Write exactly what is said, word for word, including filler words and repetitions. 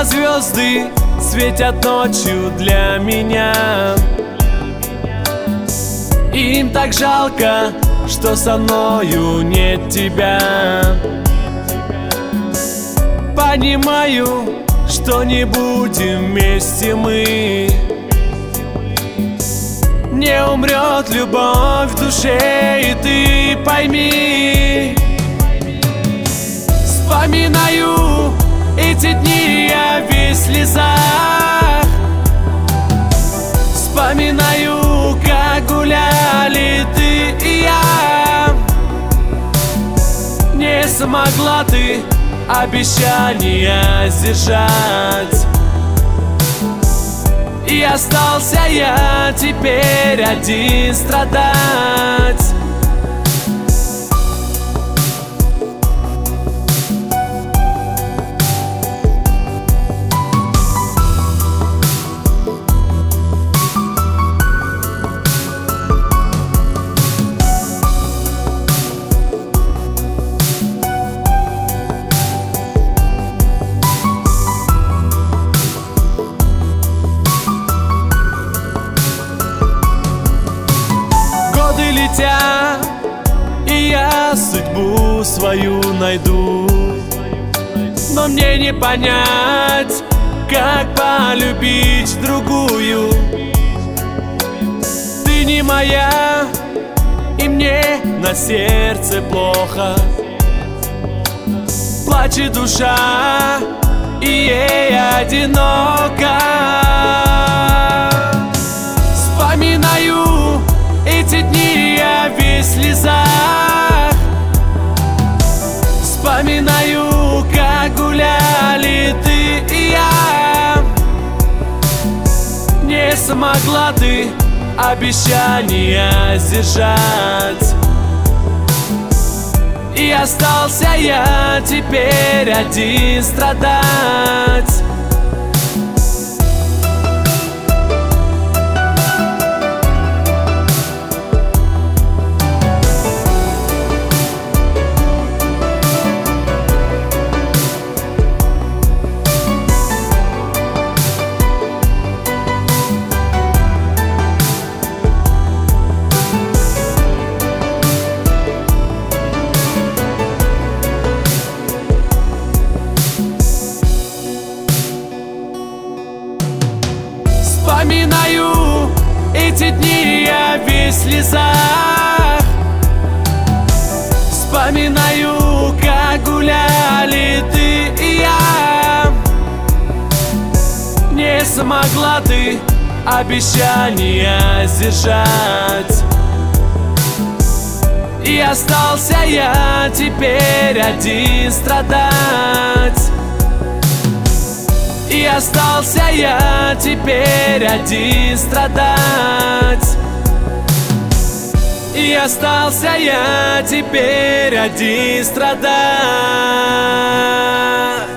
Снова звезды светят ночью для меня. Им так жалко, что со мною нет тебя. Понимаю, что не будем вместе мы. Не умрет любовь в душе, и ты пойми. Вспоминаю эти дни, я весь в слезах. Вспоминаю, как гуляли ты и я. Не смогла ты обещания сдержать, и остался я теперь один страдать. Годы летят, и я судьбу свою найду. Но мне не понять, как полюбить другую. Ты не моя, и мне на сердце плохо. Плачет душа, и ей одиноко. Вспоминаю эти дни, я весь в слезах. Вспоминаю, как гуляли ты и я. Не смогла ты обещания сдержать, и остался я теперь один страдать. Вспоминаю эти дни, я весь в слезах. Вспоминаю, как гуляли ты и я. Не смогла ты обещания сдержать, и остался я теперь один страдать. И остался я теперь один страдать. И остался я теперь один страдать.